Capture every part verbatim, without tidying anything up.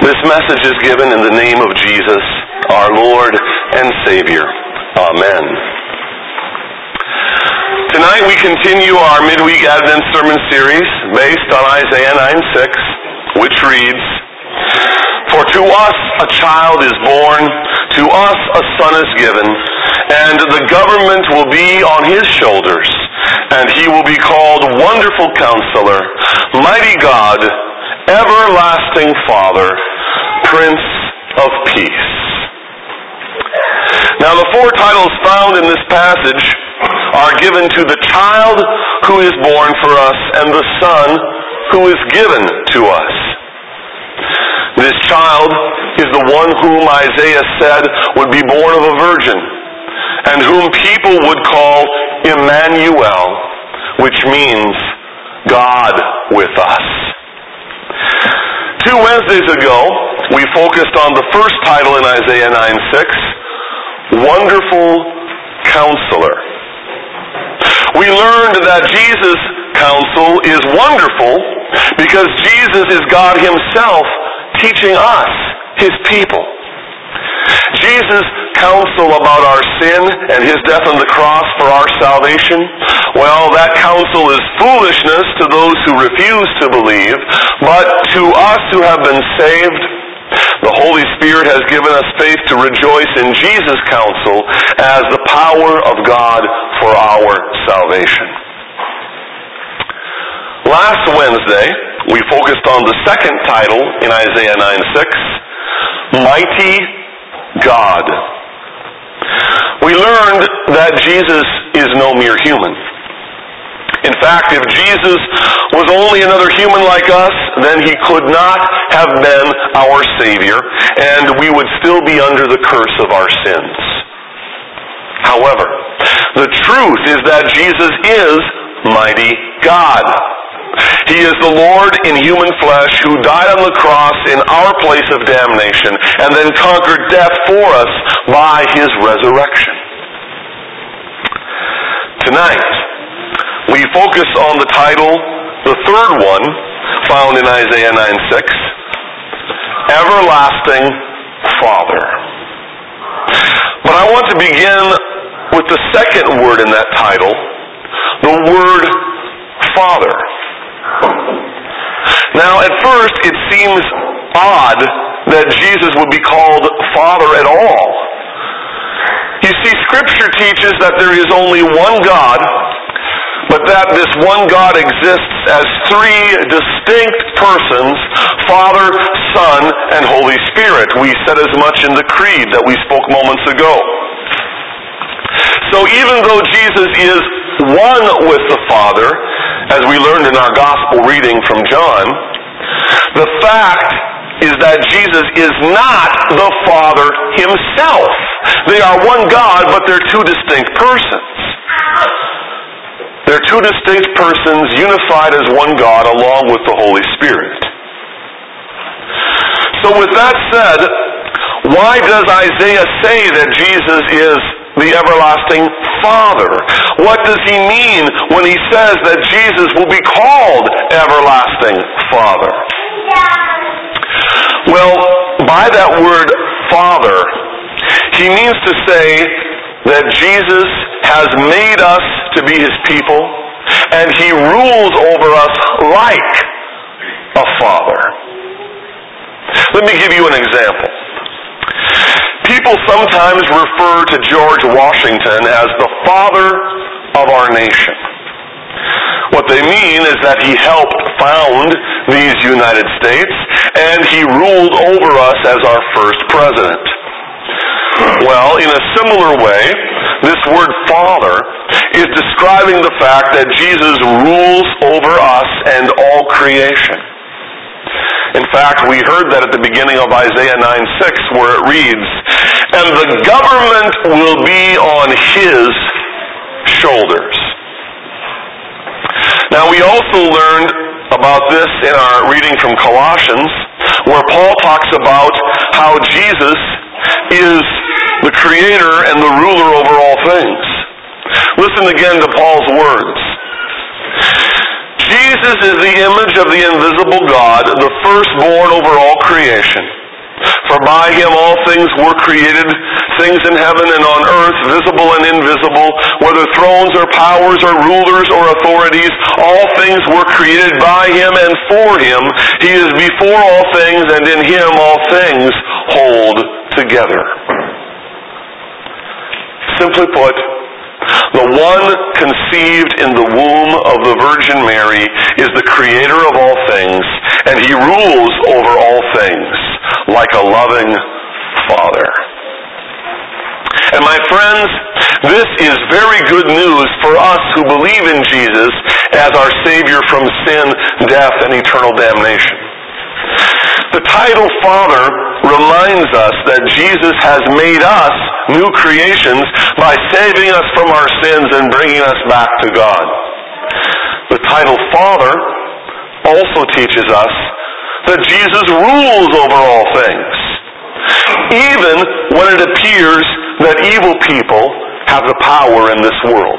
This message is given in the name of Jesus, our Lord and Savior. Amen. Tonight we continue our midweek Advent sermon series based on Isaiah nine six, which reads, "For to us a child is born, to us a son is given, and the government will be on his shoulders, and he will be called Wonderful Counselor, Mighty God, Everlasting Father, Prince of Peace." Now the four titles found in this passage are given to the child who is born for us and the son who is given to us. This child is the one whom Isaiah said would be born of a virgin, and whom people would call Emmanuel, which means God with us. Two Wednesdays ago, we focused on the first title in Isaiah nine six, Wonderful Counselor. We learned that Jesus' counsel is wonderful because Jesus is God himself teaching us, his people. Jesus' counsel about our sin and his death on the cross for our salvation, well, that counsel is foolishness to those who refuse to believe, but to us who have been saved, the Holy Spirit has given us faith to rejoice in Jesus' counsel as the power of God for our salvation. Last Wednesday, we focused on the second title in Isaiah nine six, Mighty God. We learned that Jesus is no mere human. In fact, if Jesus was only another human like us, then he could not have been our Savior, and we would still be under the curse of our sins. However, the truth is that Jesus is mighty God. He is the Lord in human flesh who died on the cross in our place of damnation and then conquered death for us by his resurrection. Tonight, we focus on the title, the third one, found in Isaiah nine six, Everlasting Father. But I want to begin with the second word in that title, the word Father. Now, at first, it seems odd that Jesus would be called Father at all. You see, Scripture teaches that there is only one God, but that this one God exists as three distinct persons, Father, Son, and Holy Spirit. We said as much in the Creed that we spoke moments ago. So even though Jesus is one with the Father, as we learned in our gospel reading from John, the fact is that Jesus is not the Father himself. They are one God, but they're two distinct persons. They're two distinct persons unified as one God along with the Holy Spirit. So with that said, why does Isaiah say that Jesus is the everlasting Father? What does he mean when he says that Jesus will be called everlasting Father? Well, by that word Father, he means to say that Jesus has made us to be his people, and he rules over us like a father. Let me give you an example. People sometimes refer to George Washington as the father of our nation. What they mean is that he helped found these United States, and he ruled over us as our first president. Well, in a similar way, this word Father is describing the fact that Jesus rules over us and all creation. In fact, we heard that at the beginning of Isaiah nine six, where it reads, "And the government will be on his shoulders." Now, we also learned about this in our reading from Colossians, where Paul talks about how Jesus is the creator and the ruler over all things. Listen again to Paul's words. Jesus is the image of the invisible God, the firstborn over all creation. For by him all things were created, things in heaven and on earth, visible and invisible, whether thrones or powers or rulers or authorities, all things were created by him and for him. He is before all things, and in him all things hold together. Simply put, the one conceived in the womb of the Virgin Mary is the creator of all things, and he rules over all things like a loving Father. And my friends, this is very good news for us who believe in Jesus as our Savior from sin, death, and eternal damnation. The title Father reminds us that Jesus has made us new creations by saving us from our sins and bringing us back to God. The title Father also teaches us that Jesus rules over all things, even when it appears that evil people have the power in this world.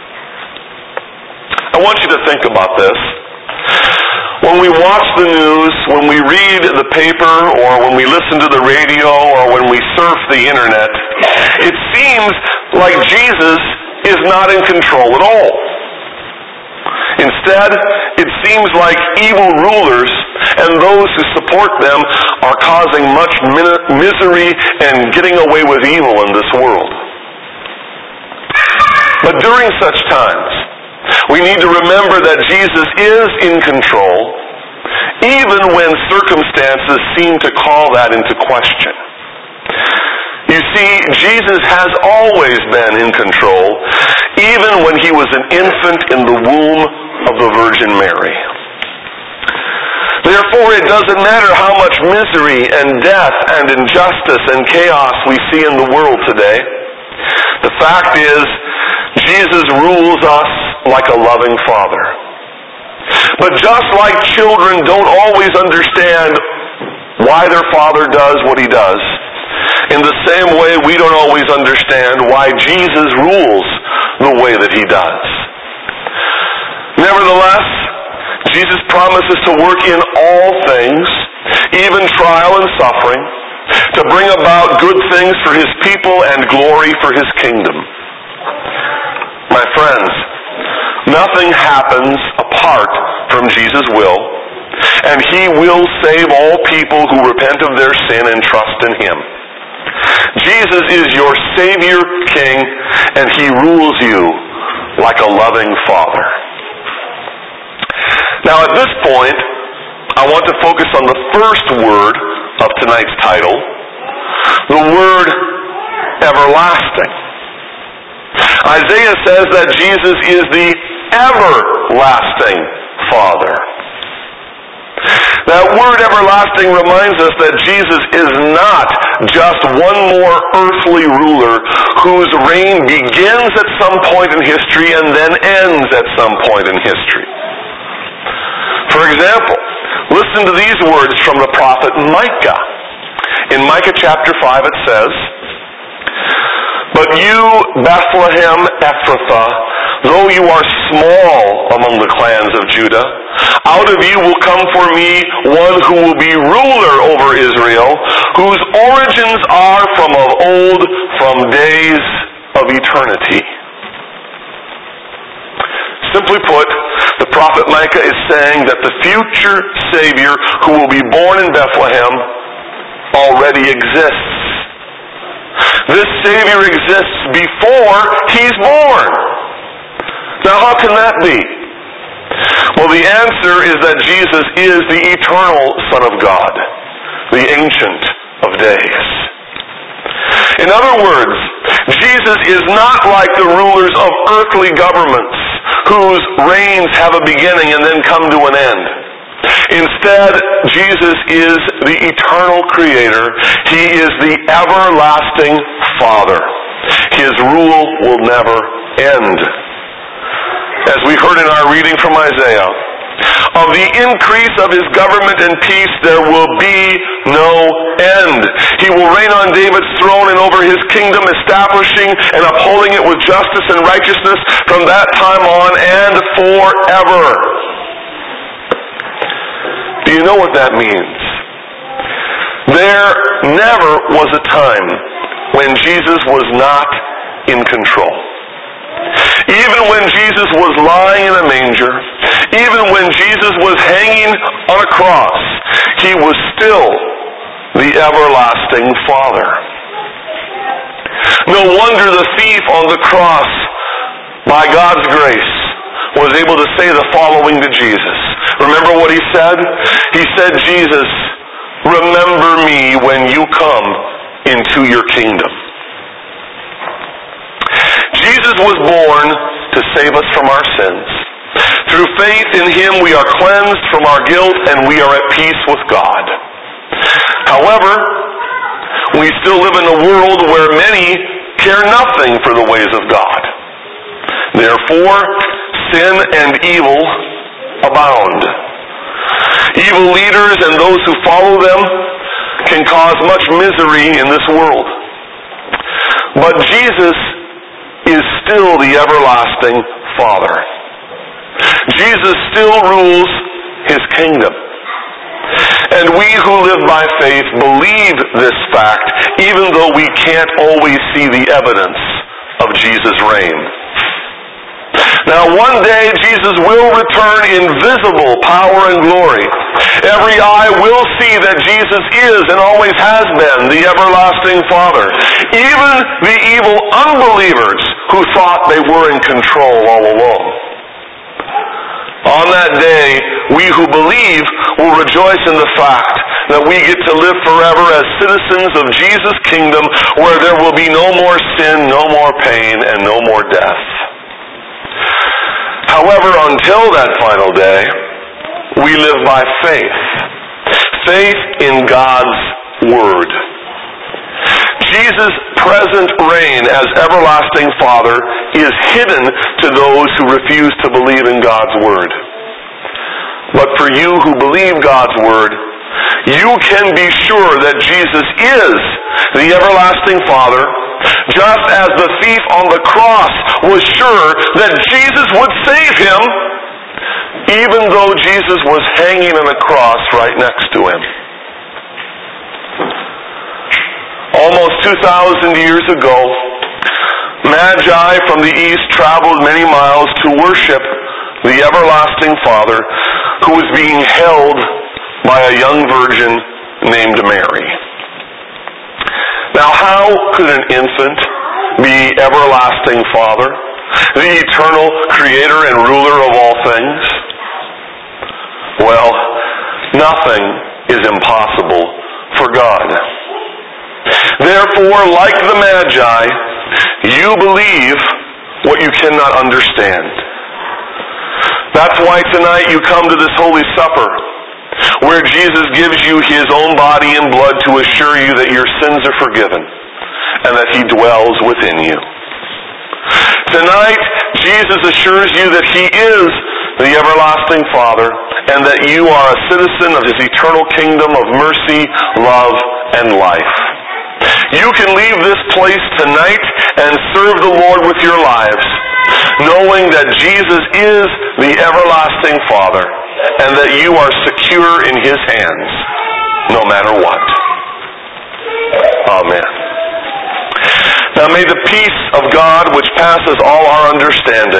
I want you to think about this. When we watch the news, when we read the paper, or when we listen to the radio, or when we surf the internet, it seems like Jesus is not in control at all. Instead, it seems like evil rulers and those who support them are causing much misery and getting away with evil in this world. But during such times, we need to remember that Jesus is in control, even when circumstances seem to call that into question. You see, Jesus has always been in control, even when he was an infant in the womb of the Virgin Mary. Therefore, it doesn't matter how much misery and death and injustice and chaos we see in the world today. The fact is, Jesus rules us like a loving Father. But just like children don't always understand why their father does what he does, in the same way we don't always understand why Jesus rules the way that he does. Nevertheless, Jesus promises to work in all things, even trial and suffering, to bring about good things for his people and glory for his kingdom. My friends, nothing happens apart from Jesus' will, and he will save all people who repent of their sin and trust in him. Jesus is your Savior, King, and he rules you like a loving Father. Now at this point, I want to focus on the first word of tonight's title, the word everlasting. Isaiah says that Jesus is the everlasting Father. That word everlasting reminds us that Jesus is not just one more earthly ruler whose reign begins at some point in history and then ends at some point in history. For example, listen to these words from the prophet Micah. In Micah chapter five it says, "But you, Bethlehem Ephrathah, though you are small among the clans of Judah, out of you will come for me one who will be ruler over Israel, whose origins are from of old, from days of eternity." Simply put, the prophet Micah is saying that the future Savior who will be born in Bethlehem already exists. This Savior exists before he's born. Now how can that be? Well, the answer is that Jesus is the eternal Son of God, the Ancient of Days. In other words, Jesus is not like the rulers of earthly governments whose reigns have a beginning and then come to an end. Instead, Jesus is the eternal Creator. He is the everlasting Father. His rule will never end. As we heard in our reading from Isaiah, of the increase of his government and peace there will be no end. He will reign on David's throne and over his kingdom, establishing and upholding it with justice and righteousness from that time on and forever. Do you know what that means? There never was a time when Jesus was not in control. Even when Jesus was lying in a manger, even when Jesus was hanging on a cross, he was still the everlasting Father. No wonder the thief on the cross, by God's grace, was able to say the following to Jesus. Remember what he said? He said, Jesus, remember me when you come into your kingdom. Jesus was born to save us from our sins. Through faith in him we are cleansed from our guilt and we are at peace with God. However, we still live in a world where many care nothing for the ways of God. Therefore, sin and evil abound. Evil leaders and those who follow them can cause much misery in this world. But Jesus is still the everlasting Father. Jesus still rules his kingdom. And we who live by faith believe this fact, even though we can't always see the evidence of Jesus' reign. Now one day Jesus will return in visible power and glory. Every eye will see that Jesus is and always has been the everlasting Father. Even the evil unbelievers who thought they were in control all along. On that day, we who believe will rejoice in the fact that we get to live forever as citizens of Jesus' kingdom, where there will be no more sin, no more pain, and no more death. However, until that final day, we live by faith. Faith in God's Word. Jesus' present reign as everlasting Father is hidden to those who refuse to believe in God's Word. But for you who believe God's Word, you can be sure that Jesus is the everlasting Father, just as the thief on the cross was sure that Jesus would save him, even though Jesus was hanging on a cross right next to him. Almost two thousand years ago, Magi from the east traveled many miles to worship the everlasting Father, who was being held by a young virgin named Mary. Now, how could an infant be everlasting Father, the eternal creator and ruler of all things? Well, nothing is impossible for God. Therefore, like the Magi, you believe what you cannot understand. That's why tonight you come to this Holy Supper, where Jesus gives you his own body and blood to assure you that your sins are forgiven and that he dwells within you. Tonight, Jesus assures you that he is the everlasting Father and that you are a citizen of his eternal kingdom of mercy, love, and life. You can leave this place tonight and serve the Lord with your lives, knowing that Jesus is the everlasting Father and that you are secure in his hands, no matter what. Amen. Now may the peace of God, which passes all our understanding,